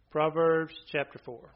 Proverbs chapter 4.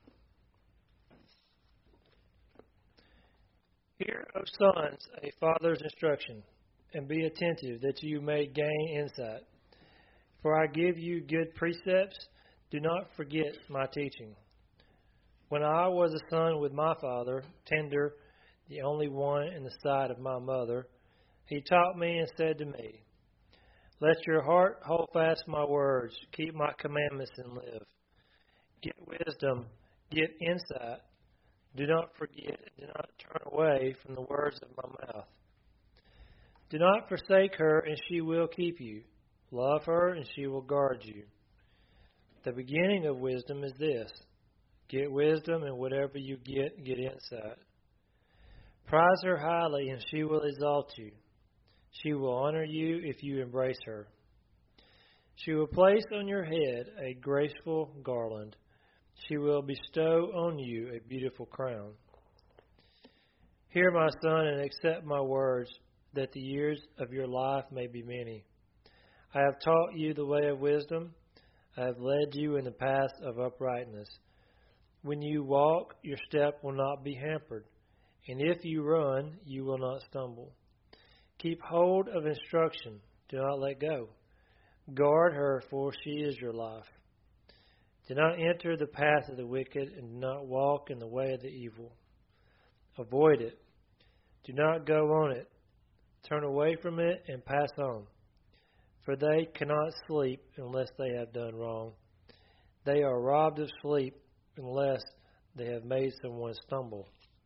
Hear, O sons, a father's instruction, and be attentive that you may gain insight. For I give you good precepts, do not forget my teaching. When I was a son with my father, tender, the only one in the sight of my mother, he taught me and said to me, let your heart hold fast my words, keep my commandments and live. Get wisdom, get insight. Do not forget, do not turn away from the words of my mouth. Do not forsake her, and she will keep you. Love her, and she will guard you. The beginning of wisdom is this. Get wisdom, and whatever you get insight. Prize her highly, and she will exalt you. She will honor you if you embrace her. She will place on your head a graceful garland. She will bestow on you a beautiful crown. Hear, my son, and accept my words, that the years of your life may be many. I have taught you the way of wisdom. I have led you in the path of uprightness. When you walk, your step will not be hampered, and if you run, you will not stumble. Keep hold of instruction. Do not let go. Guard her, for she is your life. Do not enter the path of the wicked, and do not walk in the way of the evil. Avoid it. Do not go on it. Turn away from it and pass on. For they cannot sleep unless they have done wrong. They are robbed of sleep unless they have made someone stumble.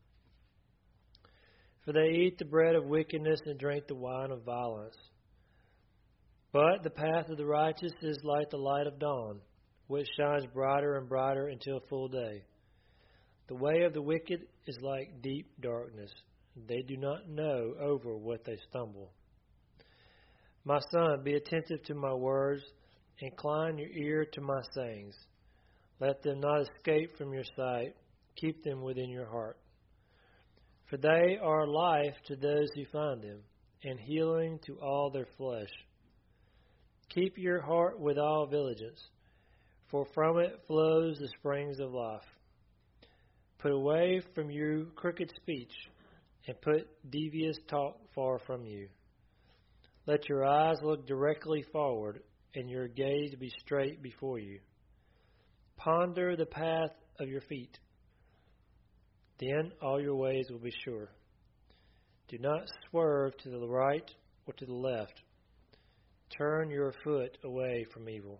For they eat the bread of wickedness and drink the wine of violence. But the path of the righteous is like the light of dawn, which shines brighter and brighter until full day. The way of the wicked is like deep darkness. They do not know over what they stumble. My son, be attentive to my words. Incline your ear to my sayings. Let them not escape from your sight. Keep them within your heart. For they are life to those who find them, and healing to all their flesh. Keep your heart with all diligence, for from it flows the springs of life. Put away from you crooked speech, and put devious talk far from you. Let your eyes look directly forward, and your gaze be straight before you. Ponder the path of your feet. Then all your ways will be sure. Do not swerve to the right or to the left. Turn your foot away from evil.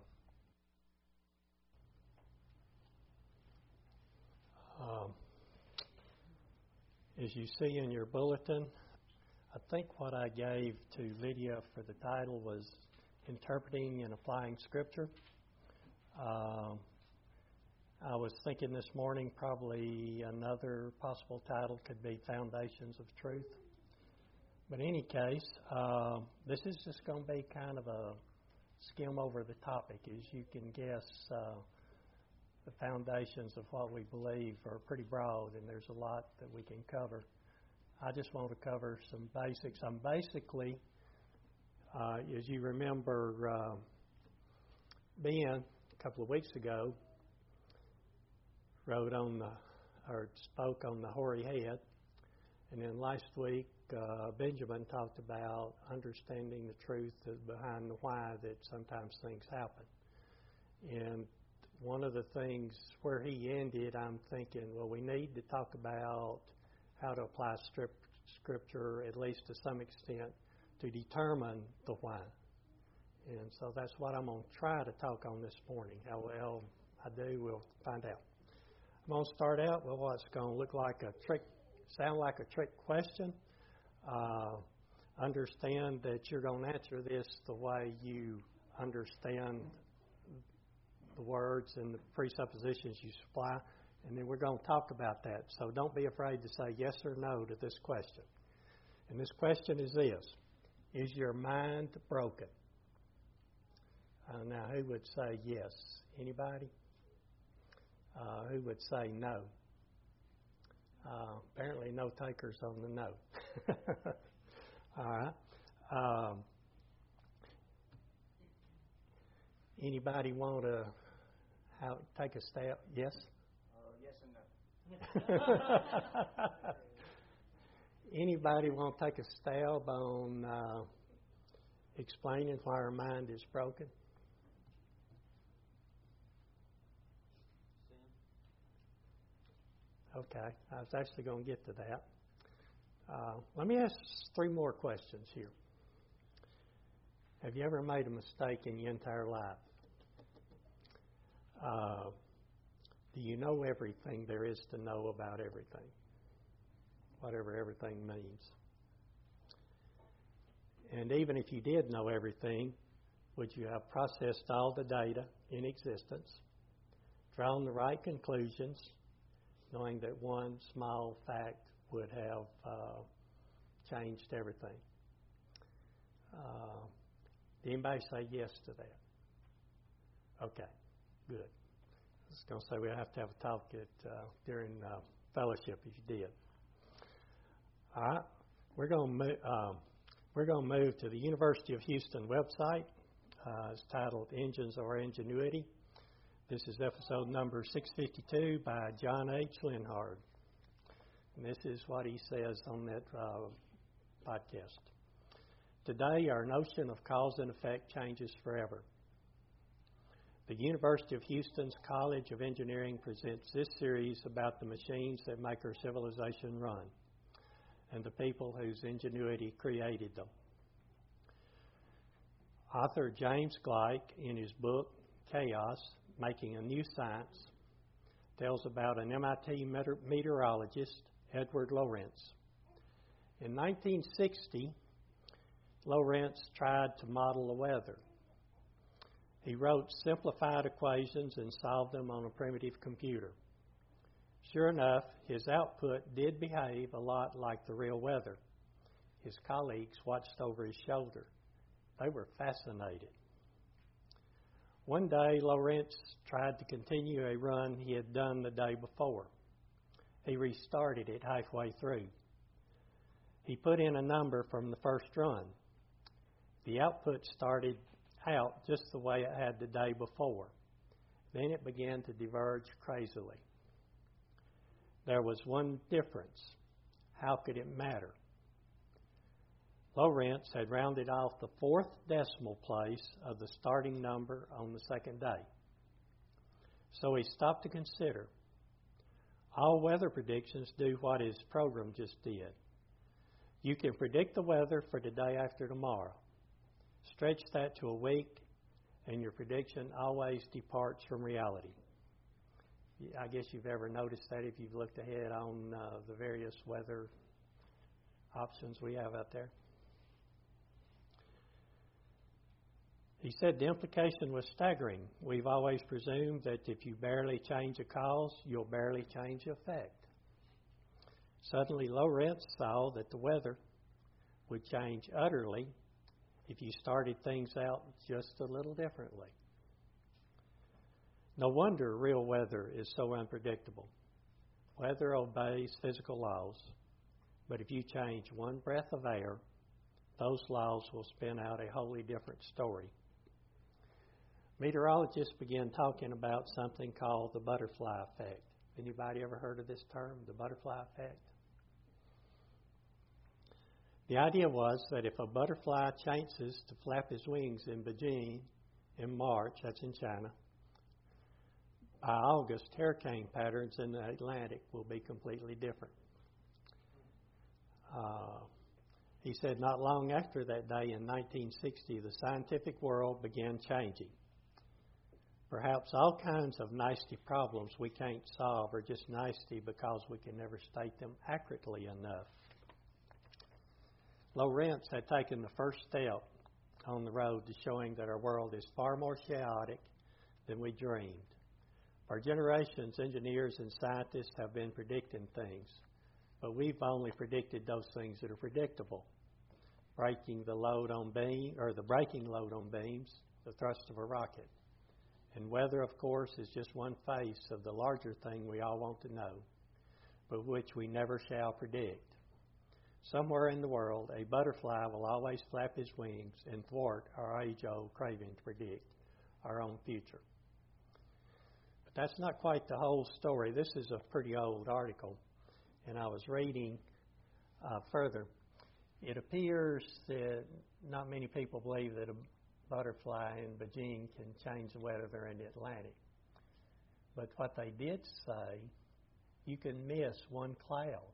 As you see in your bulletin, I think what I gave to Lydia for the title was Interpreting and Applying Scripture. I was thinking this morning probably another possible title could be Foundations of Truth. But in any case, this is just going to be kind of a skim over the topic. As you can guess, the foundations of what we believe are pretty broad, and there's a lot that we can cover. I just want to cover some basics. I'm basically, as you remember, Ben, a couple of weeks ago, spoke on the hoary head, and then last week Benjamin talked about understanding the truth behind the why that sometimes things happen. And one of the things where he ended, I'm thinking, well, we need to talk about how to apply Scripture, at least to some extent, to determine the why. And so that's what I'm going to try to talk on this morning. How well I do, we'll find out. I'm going to start out with what's going to sound like a trick question. Understand that you're going to answer this the way you understand the words and the presuppositions you supply, and then we're going to talk about that. So don't be afraid to say yes or no to this question. And this question is this: is your mind broken? Now, who would say yes? Anybody? Who would say no? Apparently no takers on the no. All right. Anybody want to take a stab? Yes? Yes and no. Anybody want to take a stab on explaining why our mind is broken? Okay, I was actually going to get to that. Let me ask 3 more questions here. Have you ever made a mistake in your entire life? Do you know everything there is to know about everything? Whatever everything means. And even if you did know everything, would you have processed all the data in existence, drawn the right conclusions, knowing that one small fact would have changed everything? Did anybody say yes to that? Okay, good. I was going to say we'll have to have a talk during fellowship if you did. All right, we're going to move to the University of Houston website. It's titled Engines or Ingenuity. This is episode number 652 by John H. Linhard. And this is what he says on that podcast. Today, our notion of cause and effect changes forever. The University of Houston's College of Engineering presents this series about the machines that make our civilization run and the people whose ingenuity created them. Author James Gleick, in his book, Chaos, Making a New Science, tells about an MIT meteorologist, Edward Lorenz. In 1960, Lorenz tried to model the weather. He wrote simplified equations and solved them on a primitive computer. Sure enough, his output did behave a lot like the real weather. His colleagues watched over his shoulder. They were fascinated. One day, Lorenz tried to continue a run he had done the day before. He restarted it halfway through. He put in a number from the first run. The output started out just the way it had the day before. Then it began to diverge crazily. There was one difference. How could it matter? Lorenz had rounded off the 4th decimal place of the starting number on the second day. So he stopped to consider. All weather predictions do what his program just did. You can predict the weather for the day after tomorrow. Stretch that to a week, and your prediction always departs from reality. I guess you've ever noticed that if you've looked ahead on the various weather options we have out there. He said the implication was staggering. We've always presumed that if you barely change a cause, you'll barely change the effect. Suddenly, Lorenz saw that the weather would change utterly if you started things out just a little differently. No wonder real weather is so unpredictable. Weather obeys physical laws, but if you change one breath of air, those laws will spin out a wholly different story. Meteorologists began talking about something called the butterfly effect. Anybody ever heard of this term, the butterfly effect? The idea was that if a butterfly chances to flap his wings in Beijing in March, that's in China, by August, hurricane patterns in the Atlantic will be completely different. He said not long after that day in 1960, the scientific world began changing. Perhaps all kinds of nasty problems we can't solve are just nasty because we can never state them accurately enough. Lorenz had taken the first step on the road to showing that our world is far more chaotic than we dreamed. For generations, engineers and scientists have been predicting things, but we've only predicted those things that are predictable. Braking load on beams, the thrust of a rocket. And weather, of course, is just one face of the larger thing we all want to know, but which we never shall predict. Somewhere in the world, a butterfly will always flap his wings and thwart our age-old craving to predict our own future. But that's not quite the whole story. This is a pretty old article, and I was reading further. It appears that not many people believe that a butterfly in Beijing can change the weather in the Atlantic. But what they did say, you can miss one cloud.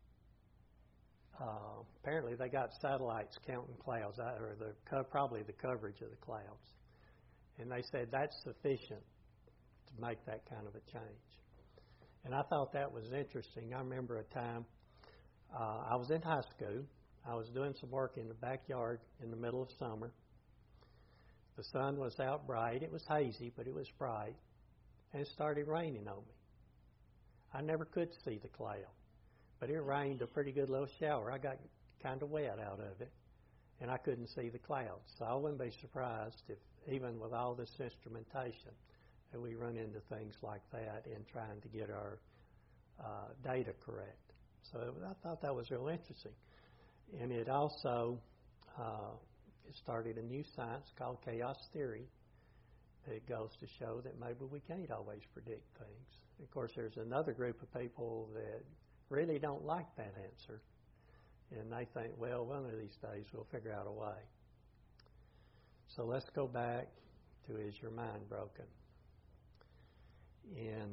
Apparently they got satellites counting clouds, or probably the coverage of the clouds. And they said that's sufficient to make that kind of a change. And I thought that was interesting. I remember a time I was in high school. I was doing some work in the backyard in the middle of summer. The sun was out bright. It was hazy, but it was bright. And it started raining on me. I never could see the cloud, but it rained a pretty good little shower. I got kind of wet out of it, and I couldn't see the clouds. So I wouldn't be surprised if, even with all this instrumentation, that we run into things like that in trying to get our data correct. So I thought that was real interesting. And it also it started a new science called chaos theory. It goes to show that maybe we can't always predict things. Of course, there's another group of people that really don't like that answer. And they think, well, one of these days we'll figure out a way. So let's go back to Is Your Mind Broken? And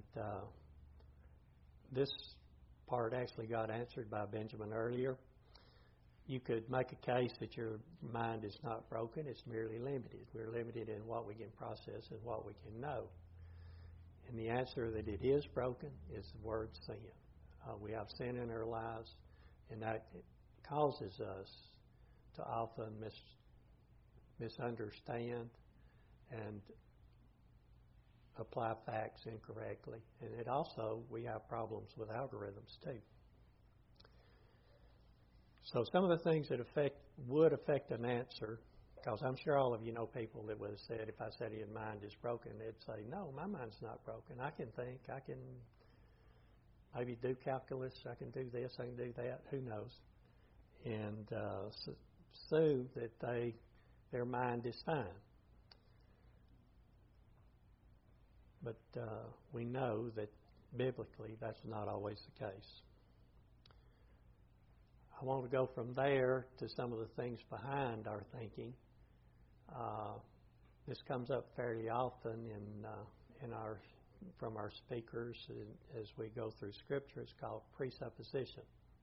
this part actually got answered by Benjamin earlier. You could make a case that your mind is not broken, it's merely limited. We're limited in what we can process and what we can know. And the answer that it is broken is the word sin. We have sin in our lives, and that causes us to often misunderstand and apply facts incorrectly. And it also, we have problems with algorithms too. So some of the things that would affect an answer, because I'm sure all of you know people that would have said, if I said your mind is broken, they'd say, no, my mind's not broken. I can think, I can maybe do calculus, I can do this, I can do that, who knows. And sue that their mind is fine. But we know that biblically that's not always the case. I want to go from there to some of the things behind our thinking. This comes up fairly often from our speakers as we go through Scripture. It's called presupposition.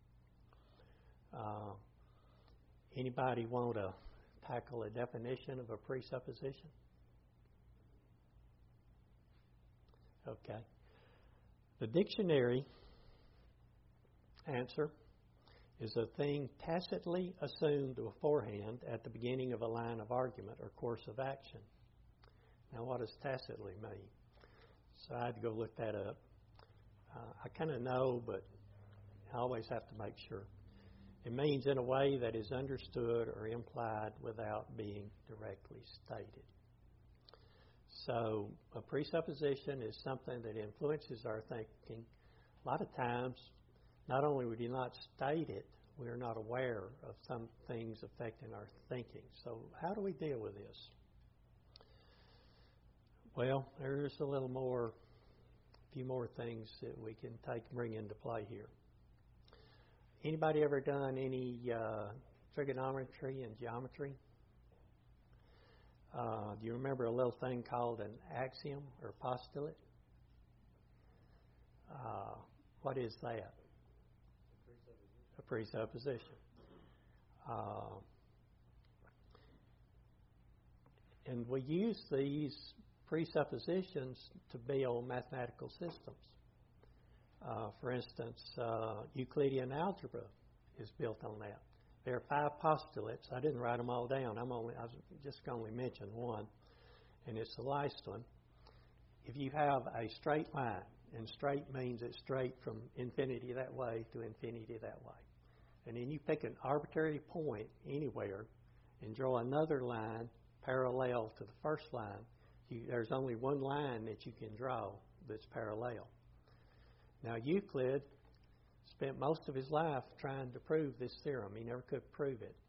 Anybody want to tackle a definition of a presupposition? Okay. The dictionary answer is a thing tacitly assumed beforehand at the beginning of a line of argument or course of action. Now, what does tacitly mean? So I had to go look that up. I kind of know, but I always have to make sure. It means in a way that is understood or implied without being directly stated. So a presupposition is something that influences our thinking. A lot of times, not only we do not state it, we are not aware of some things affecting our thinking. So how do we deal with this? Well, there's a few more things that we can bring into play here. Anybody ever done any trigonometry and geometry? Do you remember a little thing called an axiom or postulate? What is that? A presupposition. And we use these presuppositions to build mathematical systems. For instance, Euclidean algebra is built on that. There are 5 postulates. I didn't write them all down. I was just going to mention one, and it's the last one. If you have a straight line, and straight means it's straight from infinity that way to infinity that way, and then you pick an arbitrary point anywhere and draw another line parallel to the first line, there's only one line that you can draw that's parallel. Now, Euclid spent most of his life trying to prove this theorem. He never could prove it.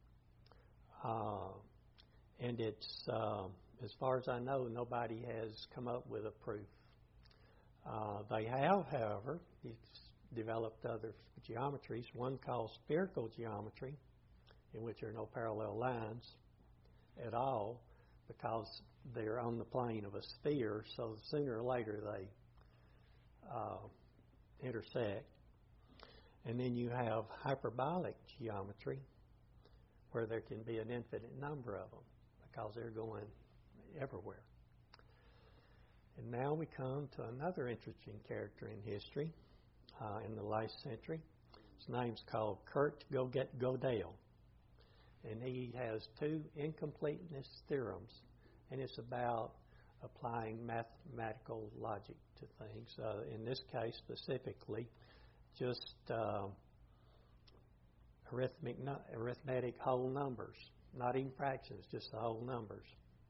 And it's, as far as I know, nobody has come up with a proof. They have, however, developed other geometries, one called spherical geometry, in which there are no parallel lines at all because they're on the plane of a sphere, so sooner or later they intersect. And then you have hyperbolic geometry, where there can be an infinite number of them because they're going everywhere. And now we come to another interesting character in history in the last century. His name's called Kurt Gödel. And he has two incompleteness theorems, and it's about applying mathematical logic to things. In this case specifically, just arithmetic whole numbers, not even fractions, just the whole numbers.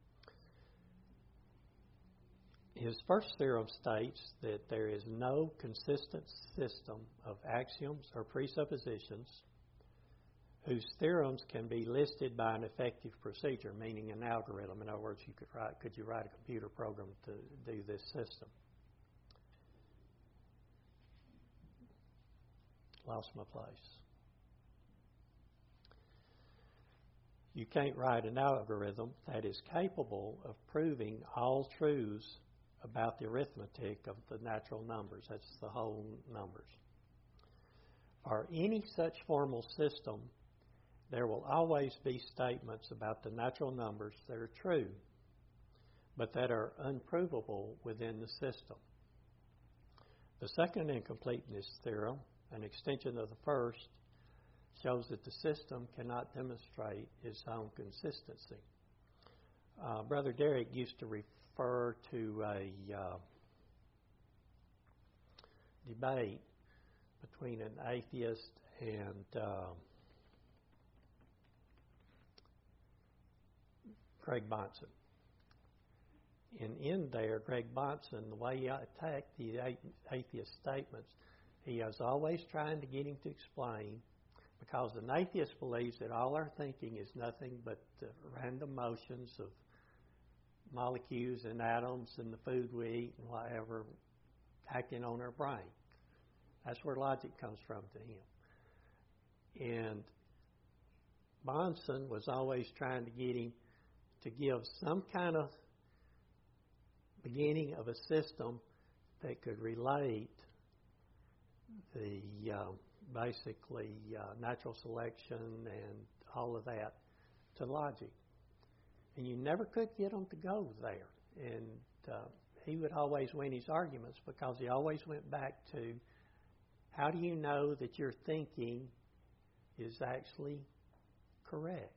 His first theorem states that there is no consistent system of axioms or presuppositions whose theorems can be listed by an effective procedure, meaning an algorithm. In other words, could you write a computer program to do this system? Lost my place. You can't write an algorithm that is capable of proving all truths about the arithmetic of the natural numbers. That's the whole numbers. For any such formal system, there will always be statements about the natural numbers that are true, but that are unprovable within the system. The second incompleteness theorem, an extension of the first, shows that the system cannot demonstrate its own consistency. Brother Derek used to refer to a debate between an atheist and Craig Bahnsen. And in there, Craig Bahnsen, the way he attacked the atheist statements, he was always trying to get him to explain, because an atheist believes that all our thinking is nothing but random motions of molecules and atoms and the food we eat and whatever acting on our brain. That's where logic comes from to him. And Bahnsen was always trying to get him to give some kind of beginning of a system that could relate the basically natural selection and all of that to logic. And you never could get them to go there. And he would always win his arguments because he always went back to, how do you know that your thinking is actually correct?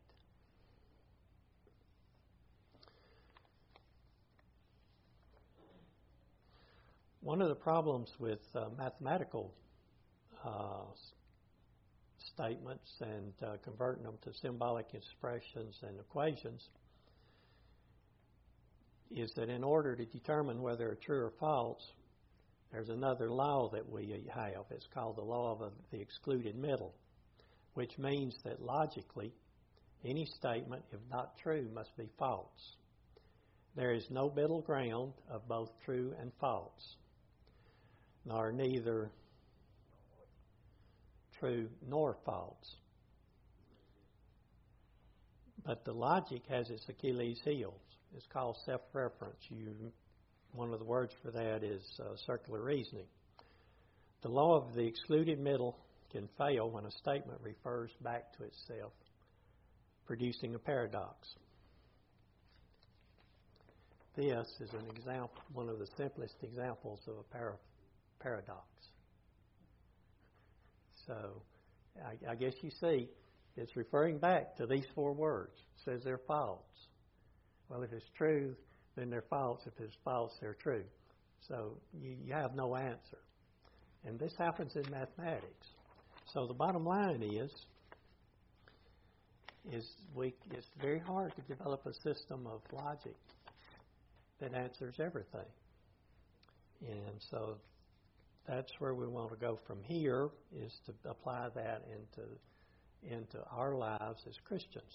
One of the problems with mathematical statements and converting them to symbolic expressions and equations is that in order to determine whether they're true or false, there's another law that we have. It's called the law of the excluded middle, which means that logically, any statement, if not true, must be false. There is no middle ground of both true and false, nor neither true nor false. But the logic has its Achilles heel. It's called self-reference. One of the words for that is circular reasoning. The law of the excluded middle can fail when a statement refers back to itself, producing a paradox. This is an example, one of the simplest examples of a paradox. So, I guess you see, it's referring back to these four words. It says they're false. Well, if it's true, then they're false. If it's false, they're true. So, you have no answer. And this happens in mathematics. So, the bottom line is it's very hard to develop a system of logic that answers everything. And so that's where we want to go from here, is to apply that into our lives as Christians.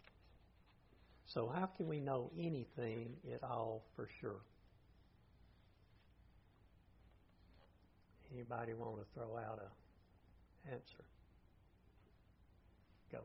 So how can we know anything at all for sure? Anybody want to throw out a answer? Go.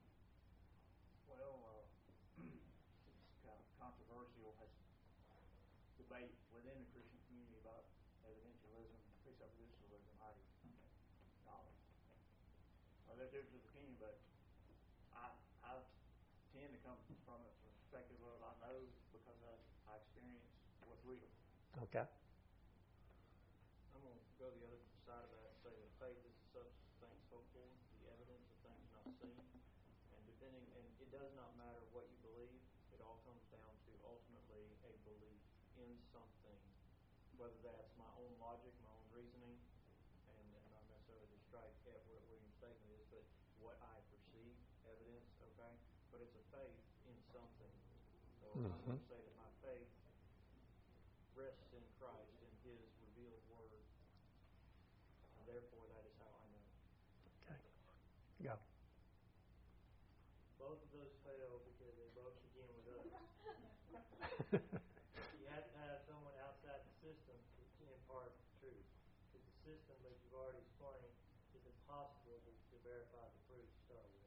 Well, it's kind of controversial. Has debate within the Christian community about evidentialism, presuppositionalism, how do you knowledge. There's difference of opinion, but I tend to come from it from the perspective of I know because I experience what's real. Okay. I'm going to go the other side of that and say that faith is the substance of things hoped for, the evidence of things not seen. And it does not matter what you believe. It all comes down to ultimately a belief in something, whether that's my own logic, my own reasoning, and not necessarily to strike at what William's statement is, but what I perceive, evidence, okay? But it's a faith in something. So I'm going to say that my faith rests in Christ, in His revealed Word. And therefore, that is how I know. Okay. Go. Both of those fail because they both begin with us. You have to have someone outside the system to impart the truth. Because the system, as you've already explained, is impossible to verify the proof to start with.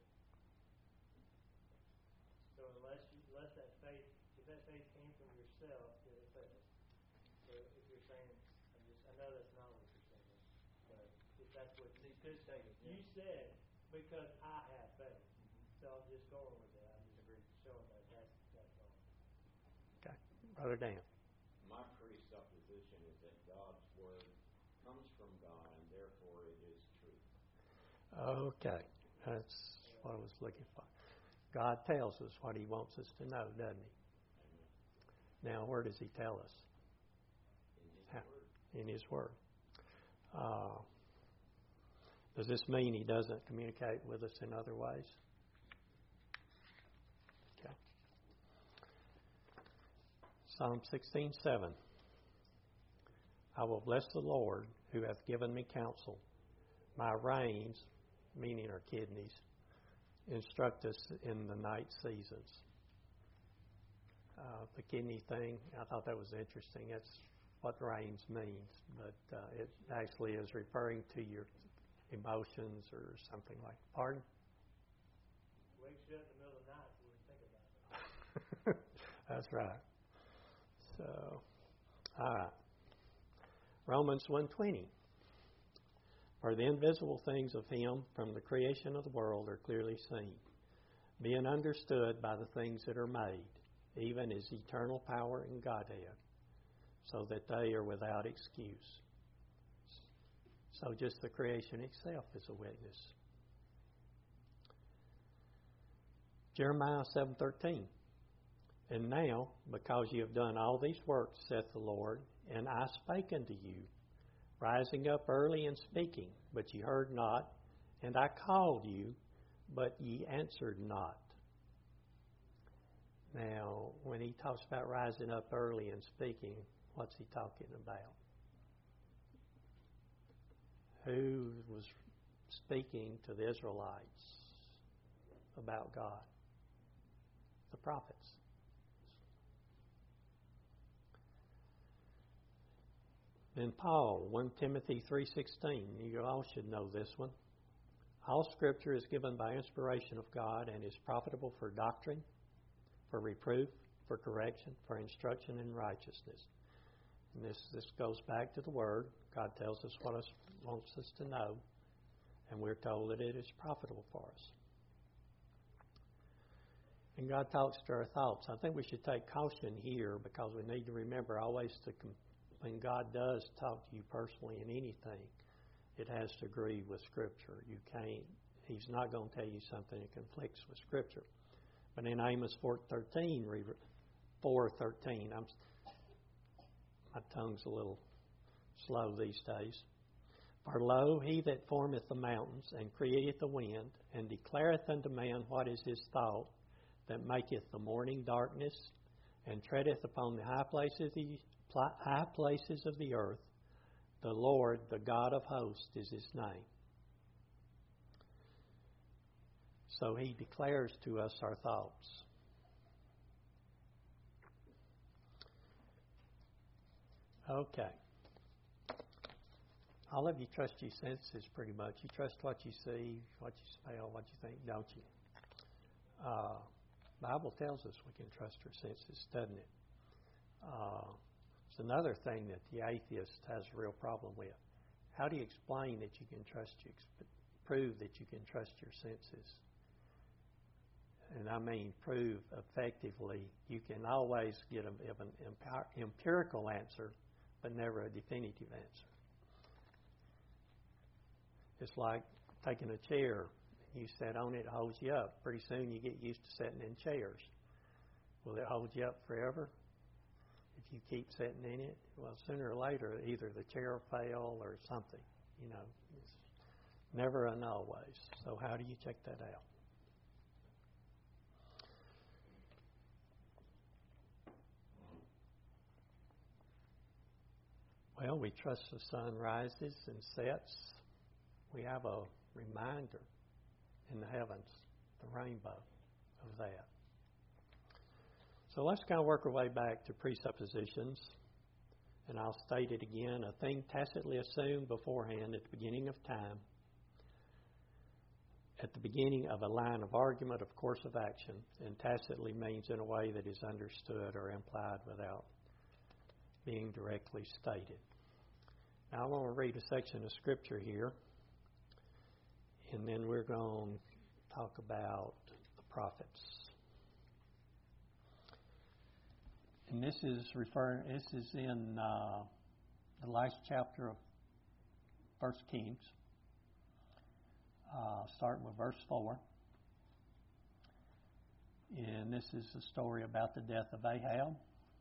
So unless that faith, if that faith came from yourself, then it fails. So if you're saying, I know that's not what you're saying, but if that's what you said, because I have faith. So I'm just going with that. I'm just showing that that's wrong. Okay. Brother Dan. My presupposition is that God's Word comes from God, and therefore it is truth. Okay. That's what I was looking for. God tells us what He wants us to know, doesn't He? Amen. Now, where does He tell us? In His Word. In His Word. Does this mean He doesn't communicate with us in other ways? Okay. Psalm 16:7. I will bless the Lord who hath given me counsel. My reins, meaning our kidneys, instruct us in the night seasons. The kidney thing, I thought that was interesting. That's what reins means, but it actually is referring to your emotions or something like that. Pardon? Wakes you up in the middle of the night so you think about it. That's right. So, all right. Romans 1:20. For the invisible things of Him from the creation of the world are clearly seen, being understood by the things that are made, even His eternal power and Godhead, so that they are without excuse. So just the creation itself is a witness. Jeremiah 7:13. And now, because you have done all these works, saith the Lord, and I spake unto you, rising up early and speaking, but ye heard not, and I called you, but ye answered not. Now, when he talks about rising up early and speaking, what's he talking about? Who was speaking to the Israelites about God? The prophets. Then Paul, 1 Timothy 3:16. You all should know this one. All Scripture is given by inspiration of God and is profitable for doctrine, for reproof, for correction, for instruction in righteousness. And this goes back to the Word. God tells us what He wants us to know, and we're told that it is profitable for us. And God talks to our thoughts. I think we should take caution here because we need to remember always when God does talk to you personally in anything, it has to agree with Scripture. He's not going to tell you something that conflicts with Scripture. But in Amos 4:13, my tongue's a little slow these days. For lo, He that formeth the mountains and createth the wind, and declareth unto man what is his thought, that maketh the morning darkness, and treadeth upon the high places of the earth, the Lord, the God of hosts, is His name. So He declares to us our thoughts. Okay. all of you trust your senses pretty much. You trust what you see, what you smell, what you think, don't you? Bible tells us we can trust our senses, doesn't it? It's another thing that the atheist has a real problem with. How do you explain that you can prove that you can trust your senses? And I mean prove effectively. You can always get an empirical answer, but never a definitive answer. It's like taking a chair. You sit on it, it holds you up. Pretty soon you get used to sitting in chairs. Will it hold you up forever? If you keep sitting in it, well, sooner or later, either the chair will fail or something. You know, it's never and always. So how do you check that out? Well, we trust the sun rises and sets. We have a reminder in the heavens, the rainbow of that. So let's kind of work our way back to presuppositions. And I'll state it again. A thing tacitly assumed beforehand at the beginning of time, at the beginning of a line of argument, of course of action, and tacitly means in a way that is understood or implied without being directly stated. Now I want to read a section of Scripture here, and then we're going to talk about the prophets. And this is in the last chapter of 1 Kings, starting with verse 4. And this is the story about the death of Ahab.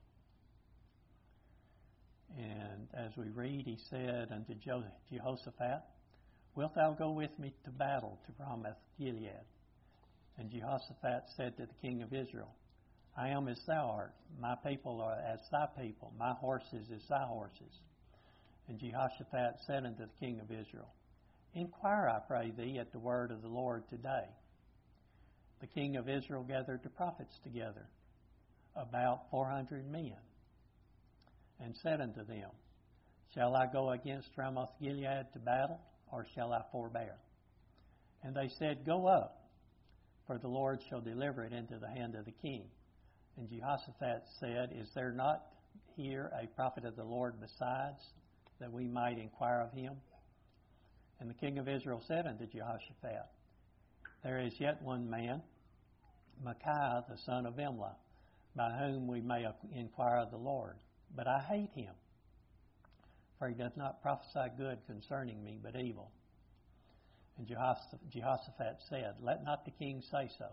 And as we read, he said unto Jehoshaphat, Wilt thou go with me to battle to Ramoth Gilead? And Jehoshaphat said to the king of Israel, I am as thou art, my people are as thy people, my horses as thy horses. And Jehoshaphat said unto the king of Israel, Inquire, I pray thee, at the word of the Lord today. The king of Israel gathered the prophets together, about 400 men, and said unto them, Shall I go against Ramoth Gilead to battle, or shall I forbear? And they said, Go up, for the Lord shall deliver it into the hand of the king. And Jehoshaphat said, Is there not here a prophet of the Lord besides, that we might inquire of him? And the king of Israel said unto Jehoshaphat, There is yet one man, Micaiah the son of Imlah, by whom we may inquire of the Lord. But I hate him, for he doth not prophesy good concerning me, but evil. And Jehoshaphat said, Let not the king say so.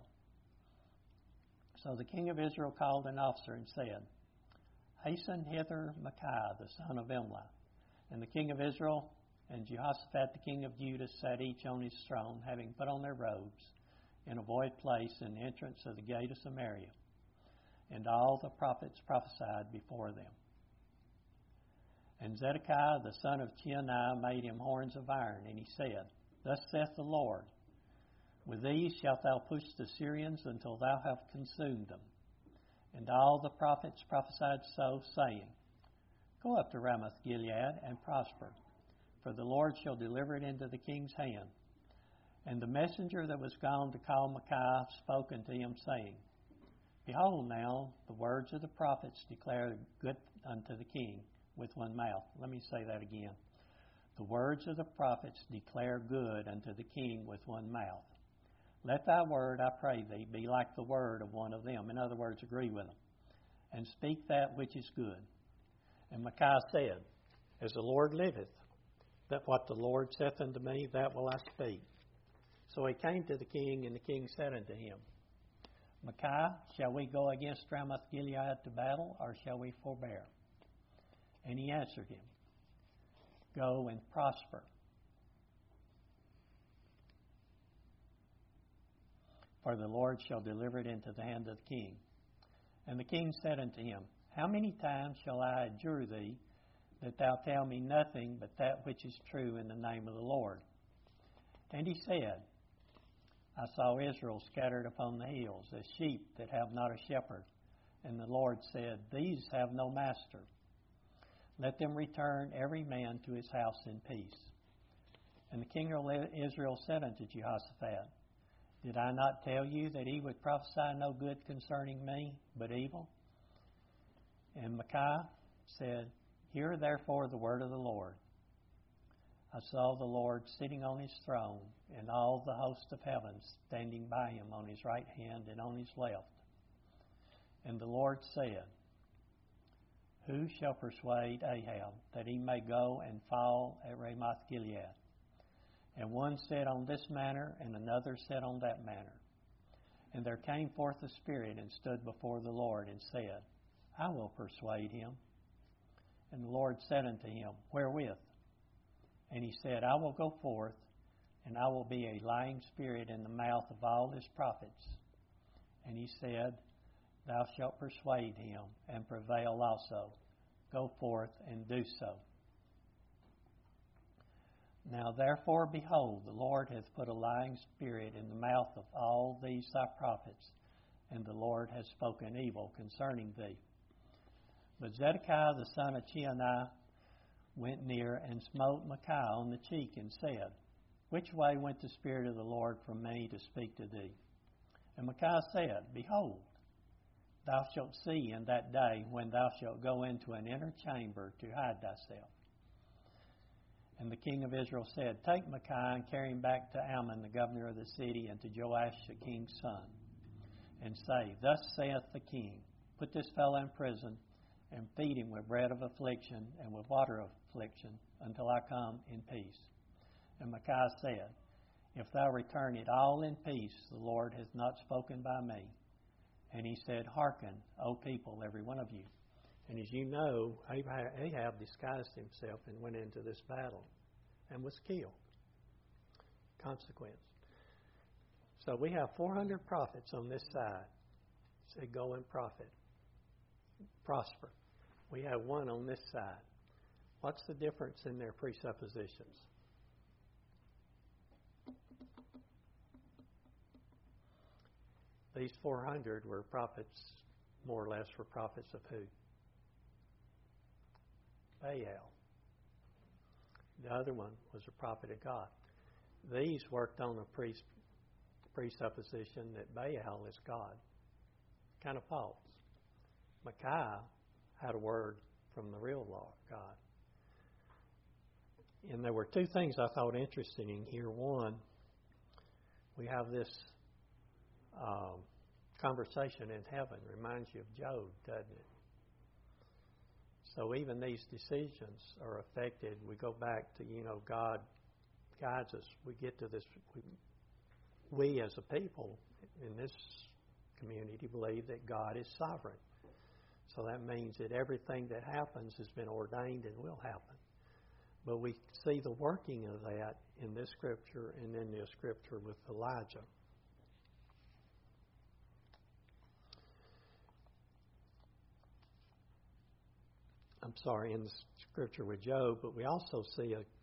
So the king of Israel called an officer and said, Hasten hither Micaiah the son of Imlah. And the king of Israel and Jehoshaphat the king of Judah sat each on his throne, having put on their robes, in a void place in the entrance of the gate of Samaria. And all the prophets prophesied before them. And Zedekiah the son of Chenaanah made him horns of iron, and he said, Thus saith the Lord, With these shalt thou push the Syrians until thou have consumed them. And all the prophets prophesied so, saying, Go up to Ramoth Gilead and prosper, for the Lord shall deliver it into the king's hand. And the messenger that was gone to call Micaiah spoke unto him, saying, Behold now, the words of the prophets declare good unto the king with one mouth. Let me say that again. The words of the prophets declare good unto the king with one mouth. Let thy word, I pray thee, be like the word of one of them. In other words, agree with them. And speak that which is good. And Micaiah said, As the Lord liveth, that what the Lord saith unto me, that will I speak. So he came to the king, and the king said unto him, Micaiah, shall we go against Ramoth Gilead to battle, or shall we forbear? And he answered him, Go and prosper. For the Lord shall deliver it into the hand of the king. And the king said unto him, How many times shall I adjure thee, that thou tell me nothing but that which is true in the name of the Lord? And he said, I saw Israel scattered upon the hills, as sheep that have not a shepherd. And the Lord said, These have no master. Let them return every man to his house in peace. And the king of Israel said unto Jehoshaphat, Did I not tell you that he would prophesy no good concerning me, but evil? And Micaiah said, Hear therefore the word of the Lord. I saw the Lord sitting on his throne, and all the host of heaven standing by him on his right hand and on his left. And the Lord said, Who shall persuade Ahab that he may go and fall at Ramoth Gilead? And one said on this manner, and another said on that manner. And there came forth a spirit and stood before the Lord and said, I will persuade him. And the Lord said unto him, Wherewith? And he said, I will go forth, and I will be a lying spirit in the mouth of all his prophets. And he said, Thou shalt persuade him, and prevail also. Go forth and do so. Now therefore, behold, the Lord hath put a lying spirit in the mouth of all these thy prophets, and the Lord hath spoken evil concerning thee. But Zedekiah the son of Chenaanah went near and smote Micaiah on the cheek, and said, Which way went the Spirit of the Lord from me to speak to thee? And Micaiah said, Behold, thou shalt see in that day when thou shalt go into an inner chamber to hide thyself. And the king of Israel said, Take Micaiah and carry him back to Ammon, the governor of the city, and to Joash, the king's son, and say, Thus saith the king, Put this fellow in prison, and feed him with bread of affliction and with water of affliction, until I come in peace. And Micaiah said, If thou return it all in peace, the Lord hath not spoken by me. And he said, Hearken, O people, every one of you. And as you know, Ahab disguised himself and went into this battle and was killed. Consequence. So we have 400 prophets on this side. Say, go and prosper. We have one on this side. What's the difference in their presuppositions? These 400 were prophets, more or less, were prophets of who? Baal. The other one was a prophet of God. These worked on a presupposition that Baal is God. Kind of false. Micaiah had a word from the real Lord God. And there were two things I thought interesting in here. One, we have this conversation in heaven. Reminds you of Job, doesn't it? So even these decisions are affected. We go back to, God guides us. We get to this. We as a people in this community believe that God is sovereign. So that means that everything that happens has been ordained and will happen. But we see the working of that in this scripture and in the scripture with Elijah. In the scripture with Job, but we also see a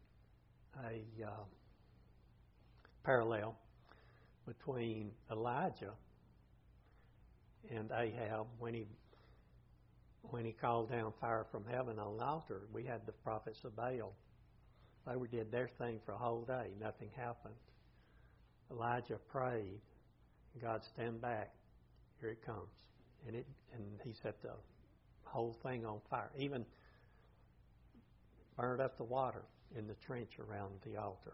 parallel between Elijah and Ahab when he called down fire from heaven on an altar. We had the prophets of Baal. They did their thing for a whole day. Nothing happened. Elijah prayed. God, stand back. Here it comes. And he set the whole thing on fire. Even burned up the water in the trench around the altar.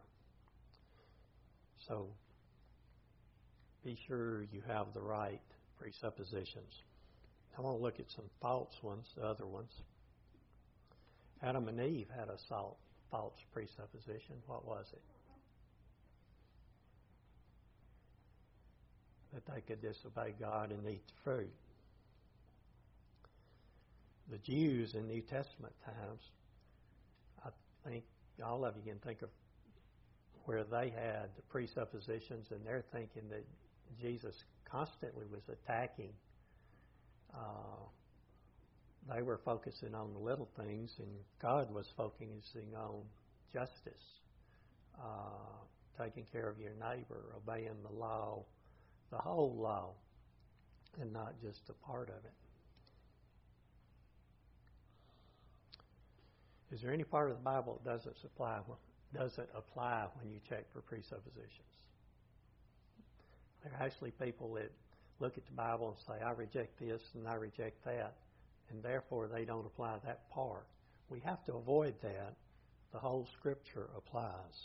So be sure you have the right presuppositions. I want to look at some false ones, the other ones. Adam and Eve had a false presupposition. What was it? That they could disobey God and eat the fruit. The Jews in New Testament times, I think all of you can think of where they had the presuppositions and they're thinking that Jesus constantly was attacking. They were focusing on the little things, and God was focusing on justice, taking care of your neighbor, obeying the law, the whole law, and not just a part of it. Is there any part of the Bible that doesn't doesn't apply when you check for presuppositions. There are actually people that look at the Bible and say, I reject this and I reject that, and therefore they don't apply that part. We have to avoid that. The whole Scripture applies.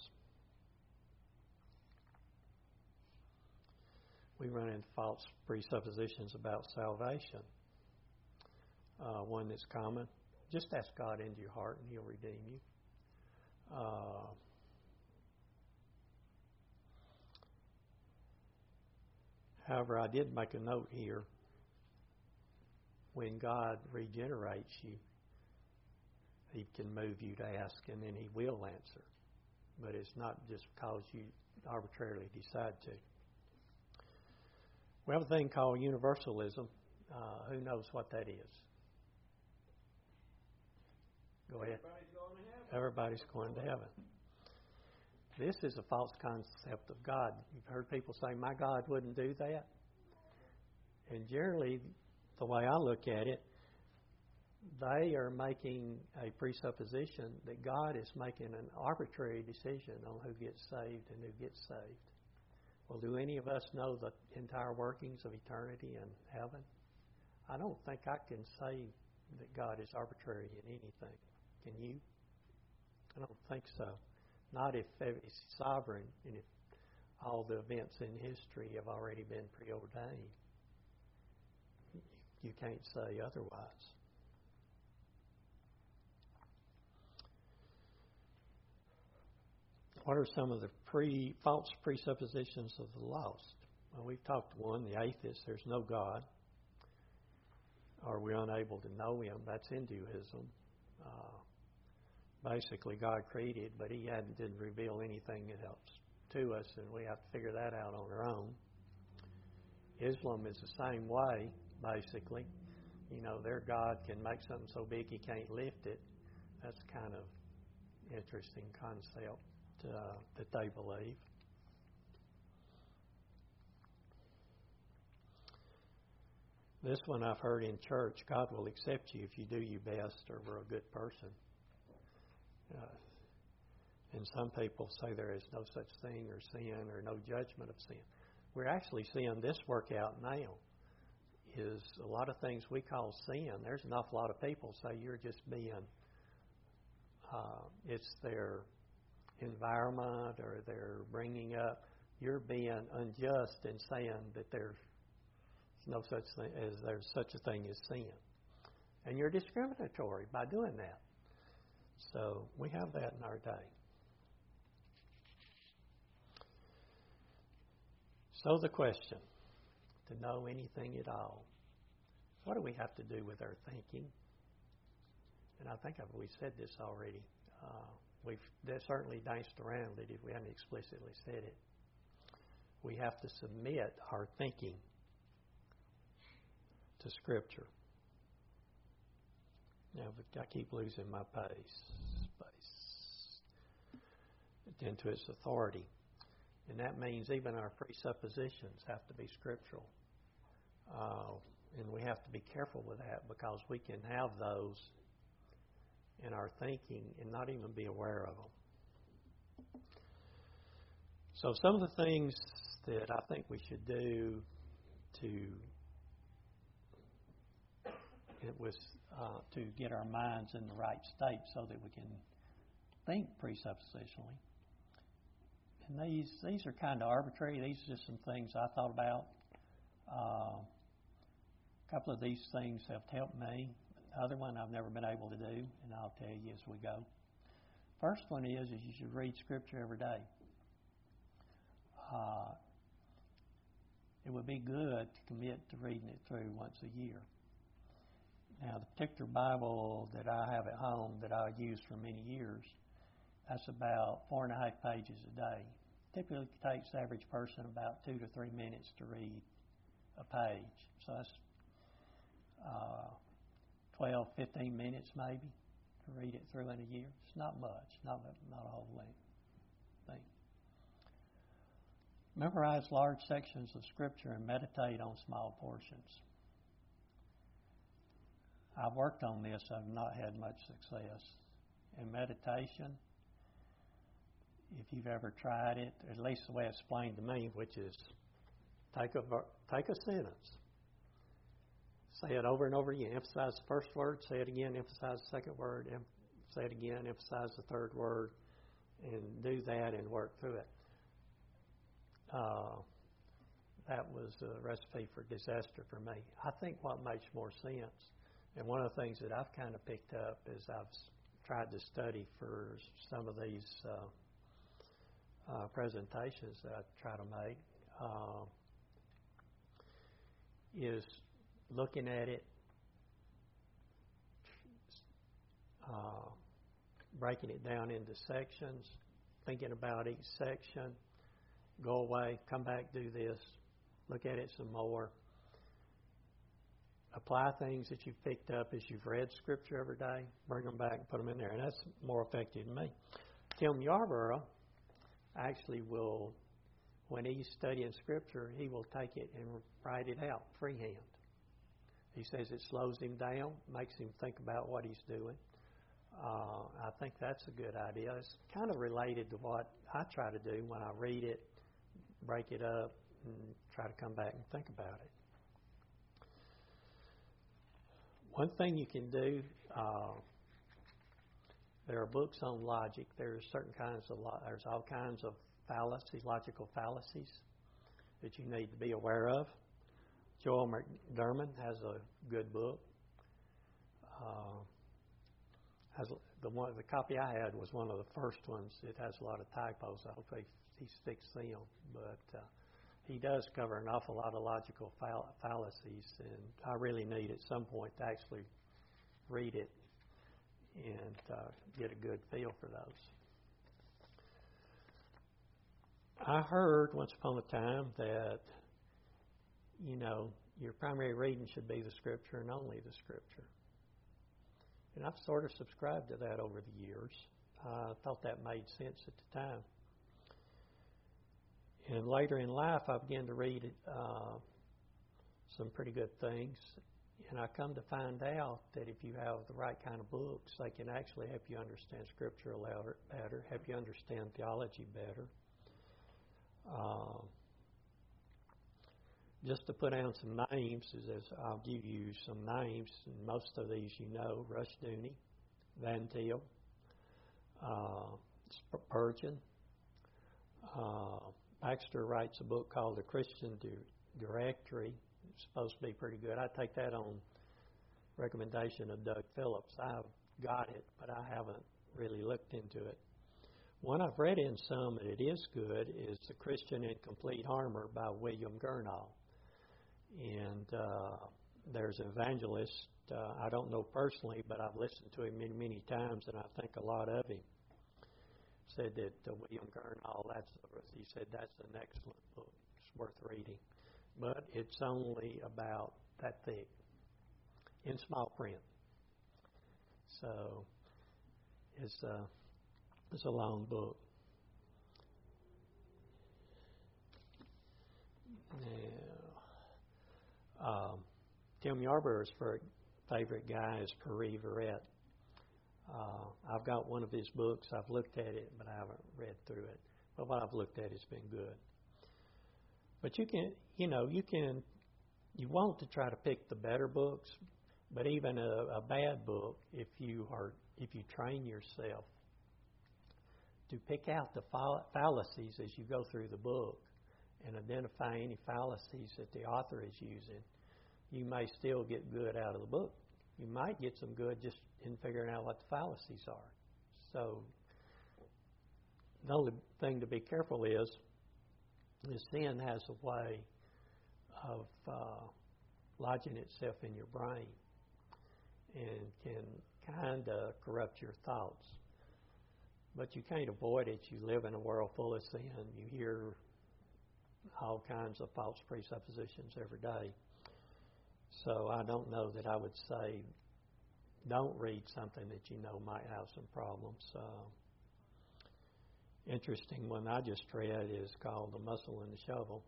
We run into false presuppositions about salvation. One that's common, just ask God into your heart and He'll redeem you. However, I did make a note here. When God regenerates you, He can move you to ask, and then He will answer. But it's not just because you arbitrarily decide to. We have a thing called universalism. Who knows what that is? Go ahead. Everybody's going to heaven. This is a false concept of God. You've heard people say, my God wouldn't do that. And generally, the way I look at it, they are making a presupposition that God is making an arbitrary decision on who gets saved and who gets saved. Well, do any of us know the entire workings of eternity in heaven? I don't think I can say that God is arbitrary in anything. Can you? I don't think so. Not if He's sovereign and if all the events in history have already been preordained. You can't say otherwise. What are some of the false presuppositions of the lost? Well, we've talked one, the atheist, there's no God. Or we're unable to know Him. That's Hinduism. Basically, God created, but He didn't reveal anything else to us, and we have to figure that out on our own. Islam is the same way, basically. You know, their God can make something so big He can't lift it. That's kind of interesting concept that they believe. This one I've heard in church, God will accept you if you do your best or we're a good person. And some people say there is no such thing or sin or no judgment of sin. We're actually seeing this work out now. Is a lot of things we call sin. There's an awful lot of people say you're just being, it's their environment or their bringing up. You're being unjust in saying that there's no such thing as there's such a thing as sin. And you're discriminatory by doing that. So we have that in our day. So the question, to know anything at all, what do we have to do with our thinking? And I think we said this already. We've certainly danced around it if we haven't explicitly said it. We have to submit our thinking to Scripture. Now, I keep losing my space into its authority. And that means even our presuppositions have to be scriptural. And we have to be careful with that because we can have those in our thinking and not even be aware of them. So some of the things that I think we should do to get our minds in the right state so that we can think presuppositionally. And these are kind of arbitrary. These are just some things I thought about. A couple of these things have helped me. The other one I've never been able to do, and I'll tell you as we go. First one is you should read Scripture every day. It would be good to commit to reading it through once a year. Now, the particular Bible that I have at home that I've used for many years, that's about 4.5 pages a day. Typically takes the average person about 2 to 3 minutes to read a page. So that's 12, 15 minutes maybe to read it through in a year. It's not much, not a whole thing. Memorize large sections of Scripture and meditate on small portions. I've worked on this. I've not had much success. In meditation, if you've ever tried it, at least the way it's explained to me, which is take a sentence, say it over and over again, emphasize the first word, say it again, emphasize the second word, say it again, emphasize the third word, and do that and work through it. That was a recipe for disaster for me. I think what makes more sense, and one of the things that I've kind of picked up is I've tried to study for some of these presentations that I try to make, is looking at it, breaking it down into sections, thinking about each section, go away, come back, do this, look at it some more, apply things that you've picked up as you've read Scripture every day, bring them back and put them in there, and that's more effective than me. Tim Yarborough actually will, when he's studying Scripture, he will take it and write it out freehand. He says it slows him down, makes him think about what he's doing. I think that's a good idea. It's kind of related to what I try to do when I read it, break it up, and try to come back and think about it. One thing you can do, there are books on logic. There's certain kinds of there's all kinds of fallacies, logical fallacies that you need to be aware of. Joel McDermott has a good book. The copy I had was one of the first ones. It has a lot of typos. I hope he sticks them, but he does cover an awful lot of logical fallacies, and I really need at some point to actually read it and get a good feel for those. I heard once upon a time that, your primary reading should be the Scripture and only the Scripture. And I've sort of subscribed to that over the years. I thought that made sense at the time. And later in life, I began to read some pretty good things. And I come to find out that if you have the right kind of books, they can actually help you understand Scripture better, help you understand theology better. Just to put down some names, I'll give you some names, and most of these Rushdoony, Van Til, Spurgeon. Baxter writes a book called The Christian Directory. It's supposed to be pretty good. I take that on recommendation of Doug Phillips. I've got it, but I haven't really looked into it. One I've read in some, and it is good, is The Christian in Complete Armor by William Gurnall. And there's an evangelist, I don't know personally, but I've listened to him many, many times, and I think a lot of him. Said that William Gurnall, he said that's an excellent book. It's worth reading. But it's only about that thick, in small print. So it's a long book. Now, Tim Yarborough's favorite guy is Peri Verette. I've got one of his books. I've looked at it, but I haven't read through it. But what I've looked at has been good. But you want to try to pick the better books, but even a bad book, if you train yourself to pick out the fallacies as you go through the book and identify any fallacies that the author is using, you may still get good out of the book. You might get some good just in figuring out what the fallacies are. So the only thing to be careful is sin has a way of lodging itself in your brain and can kind of corrupt your thoughts. But you can't avoid it. You live in a world full of sin. You hear all kinds of false presuppositions every day. So I don't know that I would say don't read something that you know might have some problems. Interesting one I just read is called The Muscle and the Shovel.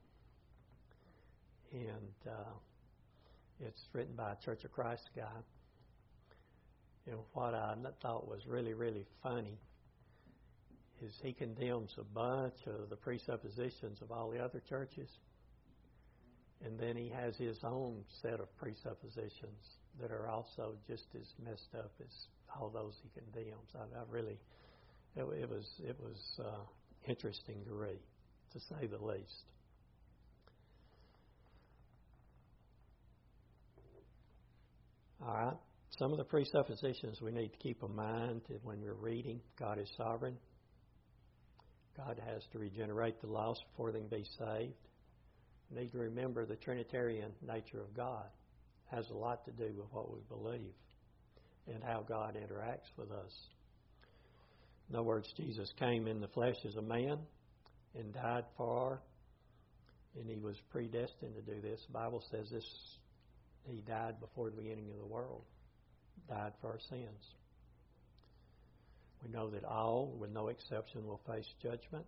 And it's written by a Church of Christ guy. And what I thought was really, really funny is he condemns a bunch of the presuppositions of all the other churches, and then he has his own set of presuppositions that are also just as messed up as all those he condemns. It was interesting to read, to say the least. All right. Some of the presuppositions we need to keep in mind when we're reading. God is sovereign. God has to regenerate the lost before they can be saved. We need to remember the Trinitarian nature of God has a lot to do with what we believe and how God interacts with us. In other words, Jesus came in the flesh as a man and died for, and he was predestined to do this. The Bible says this. He died before the beginning of the world, died for our sins. We know that all, with no exception, will face judgment.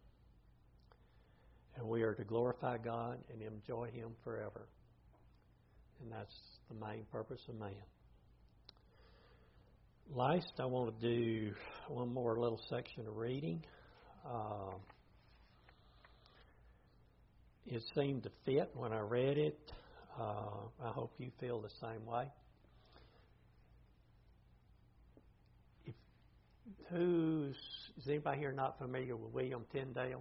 And we are to glorify God and enjoy Him forever. And that's the main purpose of man. Last, I want to do one more little section of reading. It seemed to fit when I read it. I hope you feel the same way. Is anybody here not familiar with William Tyndale?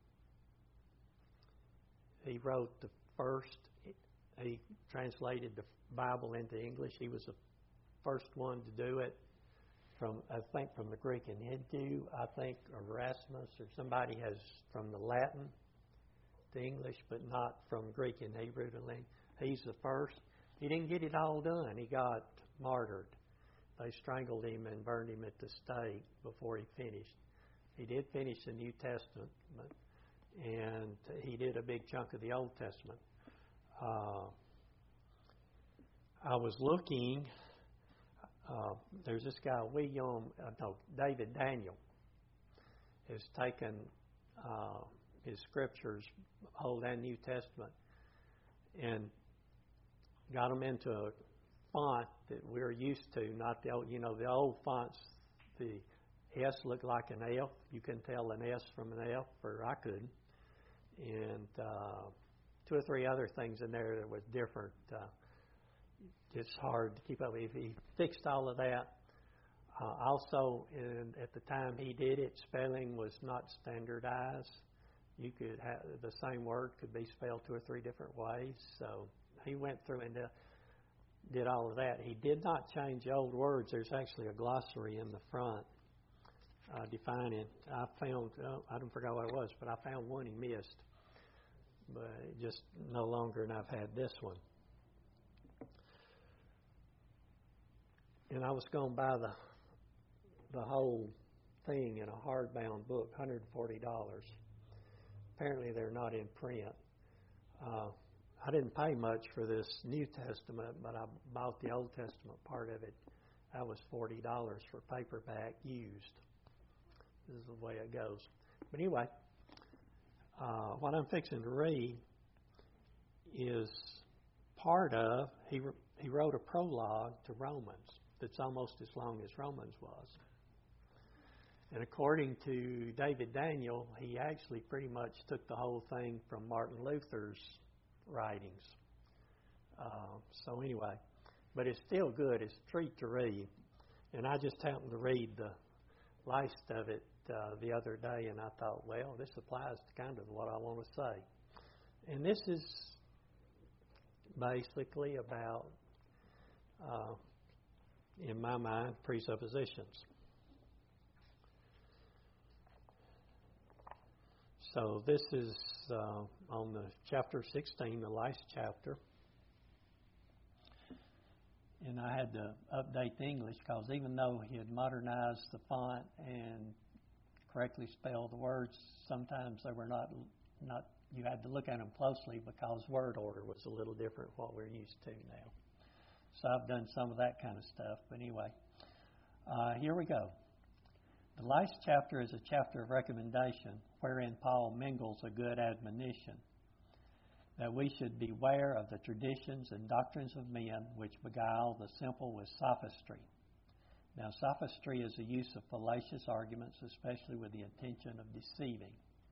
He wrote he translated the Bible into English. He was the first one to do it from the Greek and Hindu. I think Erasmus or somebody has from the Latin to English, but not from Greek and Hebrew to Latin. He's the first. He didn't get it all done. He got martyred. They strangled him and burned him at the stake before he finished. He did finish the New Testament, and he did a big chunk of the Old Testament. I was looking. There's this guy, David Daniel, has taken his scriptures, Old and New Testament, and got them into a font that we're used to, not the old, the old fonts, the S looked like an F. You couldn't tell an S from an F, or I couldn't. And 2 or 3 other things in there that was different. It's hard to keep up. If he fixed all of that, also, at the time he did it, spelling was not standardized. You could have the same word could be spelled 2 or 3 different ways. So he went through and did all of that. He did not change old words. There's actually a glossary in the front defining. I found, I don't forget what it was, but I found one he missed. But just no longer, and I've had this one. And I was going to buy the whole thing in a hardbound book, $140. Apparently they're not in print. I didn't pay much for this New Testament, but I bought the Old Testament part of it. That was $40 for paperback used. This is the way it goes. But anyway, what I'm fixing to read is part of, he wrote a prologue to Romans that's almost as long as Romans was. And according to David Daniel, he actually pretty much took the whole thing from Martin Luther's writings. So anyway, but it's still good. It's a treat to read. And I just happened to read the last of it the other day, and I thought, well, this applies to kind of what I want to say. And this is basically about, in my mind, presuppositions. So this is on the chapter 16, the last chapter. And I had to update the English because even though he had modernized the font and correctly spelled the words, sometimes they were not you had to look at them closely because word order was a little different from what we're used to now. So I've done some of that kind of stuff. But anyway, here we go. The last chapter is a chapter of recommendation wherein Paul mingles a good admonition that we should beware of the traditions and doctrines of men which beguile the simple with sophistry Now, sophistry is the use of fallacious arguments, especially with the intention of deceiving.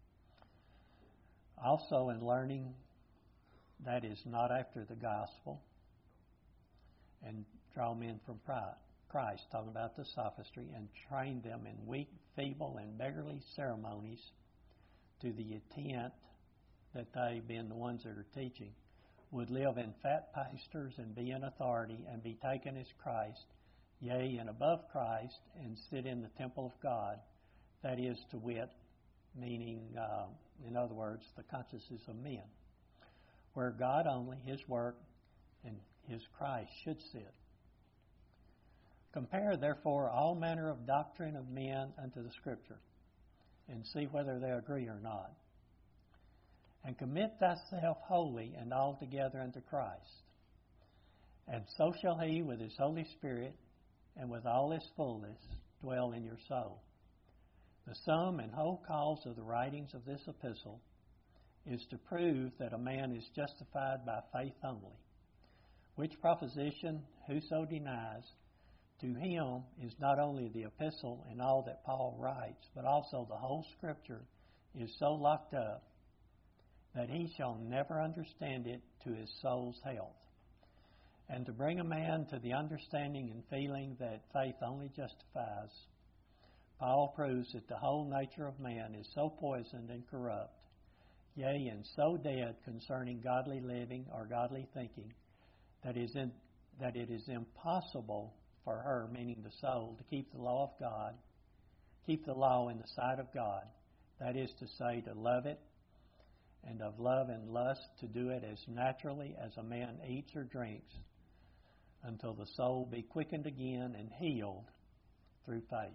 Also, in learning that is not after the gospel, and draw men from Christ, talking about the sophistry, and train them in weak, feeble, and beggarly ceremonies to the intent that they, being the ones that are teaching, would live in fat pastors and be in authority and be taken as Christ, yea, and above Christ, and sit in the temple of God, that is to wit, meaning, in other words, the consciences of men, where God only, His work, and His Christ should sit. Compare, therefore, all manner of doctrine of men unto the Scripture, and see whether they agree or not. And commit thyself wholly and altogether unto Christ. And so shall He, with His Holy Spirit, and with all His fullness, dwell in your soul. The sum and whole cause of the writings of this epistle is to prove that a man is justified by faith only, which proposition whoso denies, to him is not only the epistle and all that Paul writes, but also the whole Scripture is so locked up that he shall never understand it to his soul's health. And to bring a man to the understanding and feeling that faith only justifies, Paul proves that the whole nature of man is so poisoned and corrupt, yea, and so dead concerning godly living or godly thinking, that it is impossible for her, meaning the soul, to keep the law of God, keep the law in the sight of God. That is to say, to love it, and of love and lust to do it as naturally as a man eats or drinks, until the soul be quickened again and healed through faith.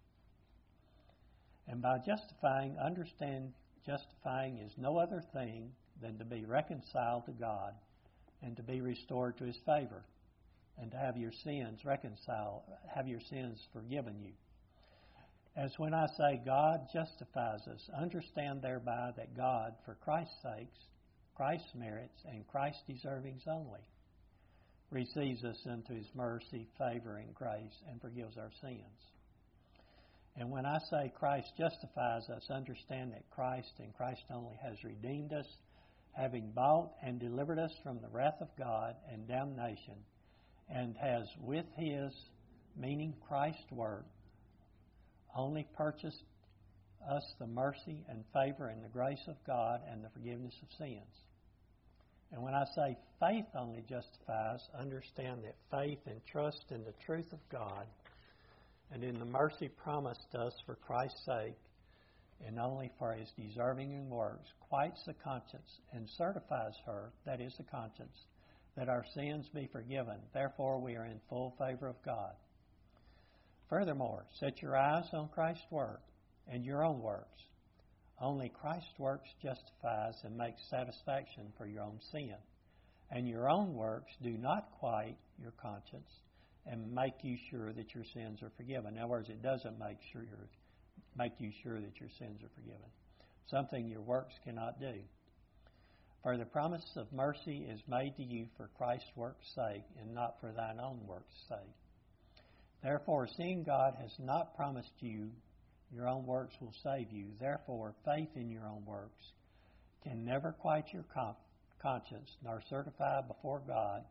And by justifying, understand justifying is no other thing than to be reconciled to God and to be restored to His favor, and to have your sins reconciled, have your sins forgiven you. As when I say God justifies us, understand thereby that God, for Christ's sakes, Christ's merits, and Christ's deservings only, receives us into His mercy, favor, and grace, and forgives our sins. And when I say Christ justifies us, understand that Christ and Christ only has redeemed us, having bought and delivered us from the wrath of God and damnation, and has with His, meaning Christ's work, only purchased us the mercy and favor and the grace of God and the forgiveness of sins. And when I say faith only justifies, understand that faith and trust in the truth of God and in the mercy promised us for Christ's sake, and only for His deserving works, quiets the conscience and certifies her, that is the conscience, that our sins be forgiven. Therefore we are in full favor of God. Furthermore, set your eyes on Christ's work and your own works. Only Christ's works justifies and makes satisfaction for your own sin. And your own works do not quiet your conscience and make you sure that your sins are forgiven. In other words, it doesn't make you sure that your sins are forgiven. Something your works cannot do. For the promise of mercy is made to you for Christ's work's sake, and not for thine own work's sake. Therefore, seeing God has not promised you your own works will save you, therefore faith in your own works can never quiet your conscience, nor certify before God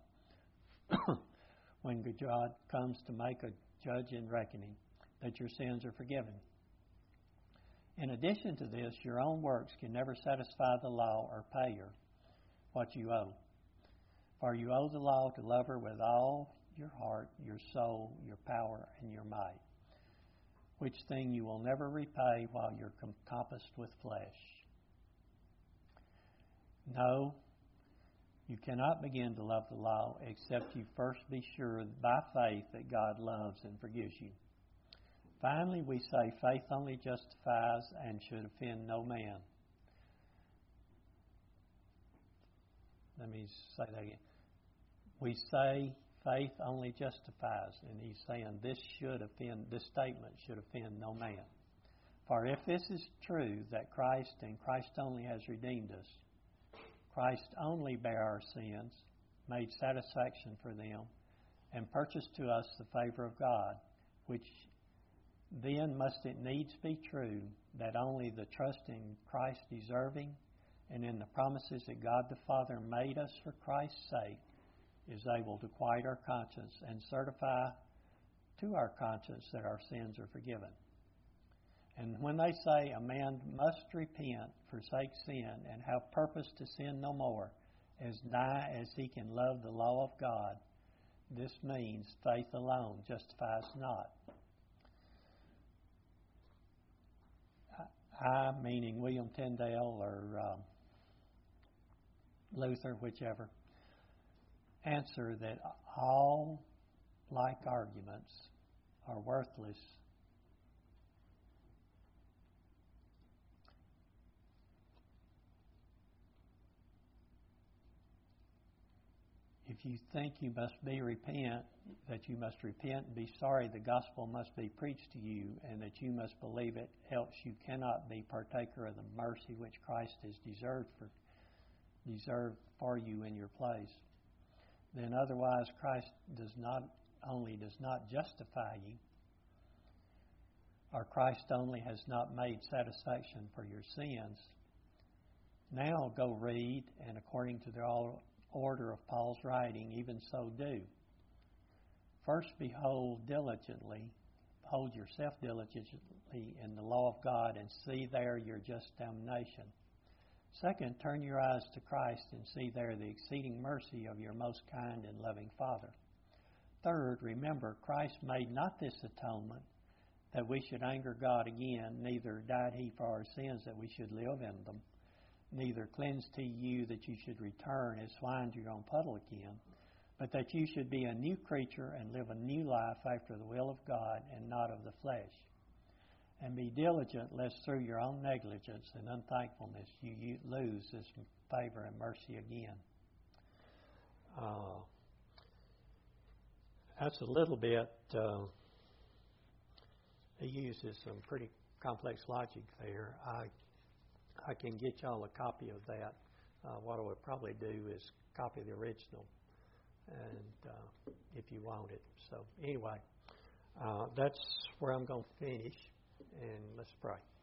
when God comes to make a judge and reckoning that your sins are forgiven. In addition to this, your own works can never satisfy the law or pay her what you owe. For you owe the law to love her with all your heart, your soul, your power, and your might, which thing you will never repay while you're compassed with flesh. No, you cannot begin to love the law except you first be sure by faith that God loves and forgives you. Finally, we say faith only justifies and should offend no man. Let me say that again. We say faith only justifies, and he's saying this statement should offend no man. For if this is true, that Christ and Christ only has redeemed us, Christ only bare our sins, made satisfaction for them, and purchased to us the favor of God, which then must it needs be true that only the trust in Christ deserving and in the promises that God the Father made us for Christ's sake is able to quiet our conscience and certify to our conscience that our sins are forgiven. And when they say a man must repent, forsake sin, and have purpose to sin no more, as nigh as he can love the law of God, this means faith alone justifies not. I, meaning William Tyndale or Luther, whichever, answer that all like arguments are worthless if you think you must repent and be sorry, the gospel must be preached to you, and that you must believe it, else you cannot be partaker of the mercy which Christ has deserved for you in your place. Then otherwise Christ does not justify you, or Christ only has not made satisfaction for your sins. Now go read, and according to the order of Paul's writing, even so do. First hold yourself diligently in the law of God, and see there your just damnation. Second, turn your eyes to Christ and see there the exceeding mercy of your most kind and loving Father. Third, remember Christ made not this atonement that we should anger God again, neither died he for our sins that we should live in them, neither cleansed he you that you should return as swine to your own puddle again, but that you should be a new creature and live a new life after the will of God and not of the flesh. And be diligent lest through your own negligence and unthankfulness you lose this favor and mercy again. That's a little bit, he uses some pretty complex logic there. I can get y'all a copy of that. What I would probably do is copy the original, and if you want it. So anyway, that's where I'm going to finish, and let's pray.